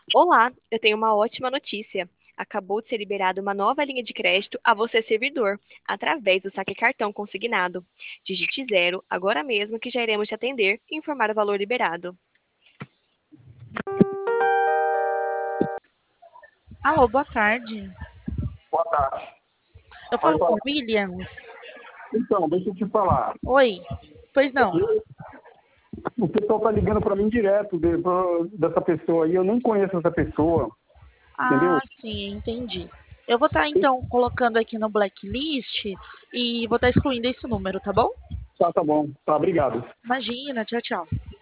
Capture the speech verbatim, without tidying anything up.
Olá, eu tenho uma ótima notícia. Acabou de ser liberada uma nova linha de crédito a você, servidor, através do saque cartão consignado. Digite zero agora mesmo que já iremos te atender e informar o valor liberado. Alô, boa tarde. Boa tarde. Eu Pode falo com falar. o Williams. Então, deixa eu te falar. Oi. Pois não. O pessoal tá ligando para mim direto de- pra- dessa pessoa aí. Eu nem conheço essa pessoa, Ah, entendeu? sim, entendi. Eu vou estar então colocando aqui no blacklist e vou estar excluindo esse número, tá bom? Tá, tá bom. Tá, obrigado. Imagina, tchau, tchau.